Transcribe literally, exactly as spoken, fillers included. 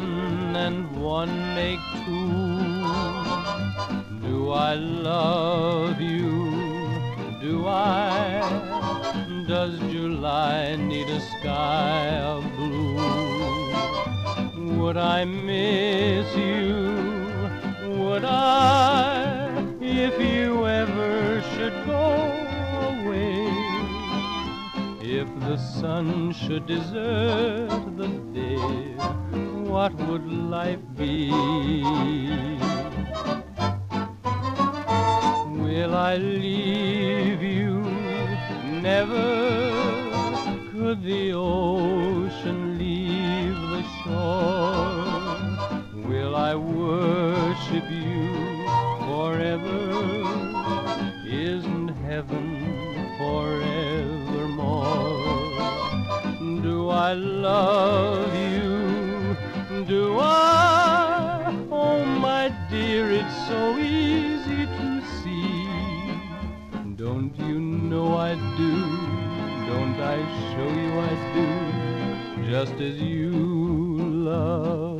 one and one make two. Do I love you? Do I? Does July need a sky of blue? Would I miss you? Would I, if you ever should go away? If the sun should desert the day, what would life be? Will I leave you? Never. Could the ocean leave the shore? Will I worship you forever? Isn't heaven forevermore? Do I love you? Do I? Oh, my dear, it's so easy to see. Don't you know I do? Don't I show you I do? Just as you love